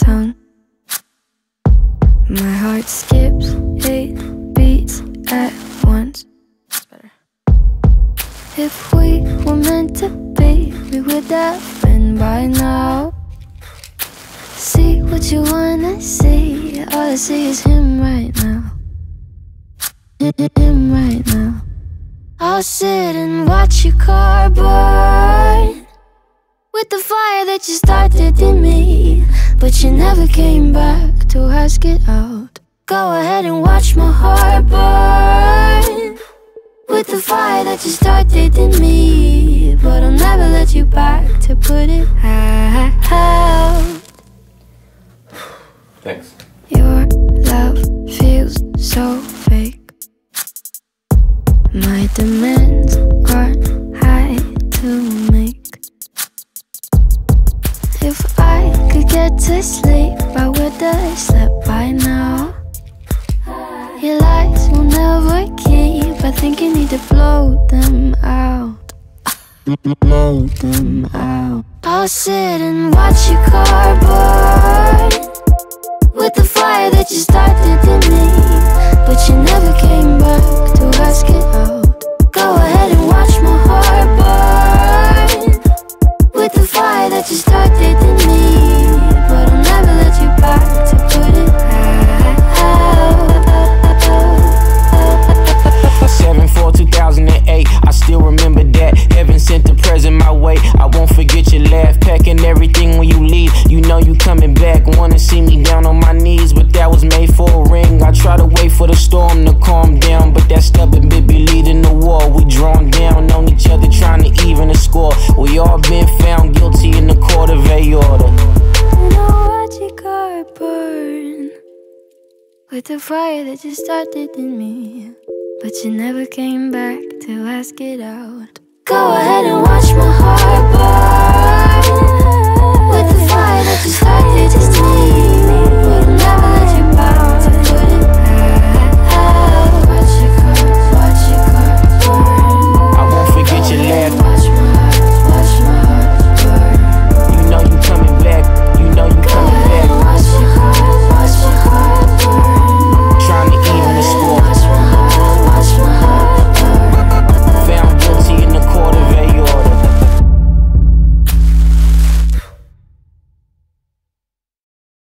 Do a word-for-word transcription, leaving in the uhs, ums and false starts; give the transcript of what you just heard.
tongue. My heart skips eight beats at once. That's better. If we were meant to be, we would have been by now. See what you wanna see, all I see is him right now. Him right now. I'll sit and watch your car burn with the fire that you started in me, but you never came back to ask it out. Go ahead and watch my heart burn with the fire that you started in me, but I'll never let you back to put it out. Thanks. Your love feels so fake. My demands aren't high to make. If I could get to sleep, I would have slept by now. Your lies will never keep, I think you need to blow them out. Blow them out. I'll sit and watch your car burn with the fire that you started in me, but you never came back to ask it out. Go ahead and watch my heart burn with the fire that you started in me, but I'll never let you back to put it out. seven four two thousand eight, I still remember that. Heaven sent the present my way, I won't forget your laugh. Packing everything when you leave, you know you coming back. Wanna see me down on my knees, but that was made for a ring. I try to wait for the storm to calm down, but that stubborn bit be leading the war. We drawn down on each other, trying to even the score. We all been found guilty in the court of aorta. And I'll watch your car burn with the fire that you started in me, but you never came back to ask it out. Go ahead and watch my heart burn with the fire that you started in me.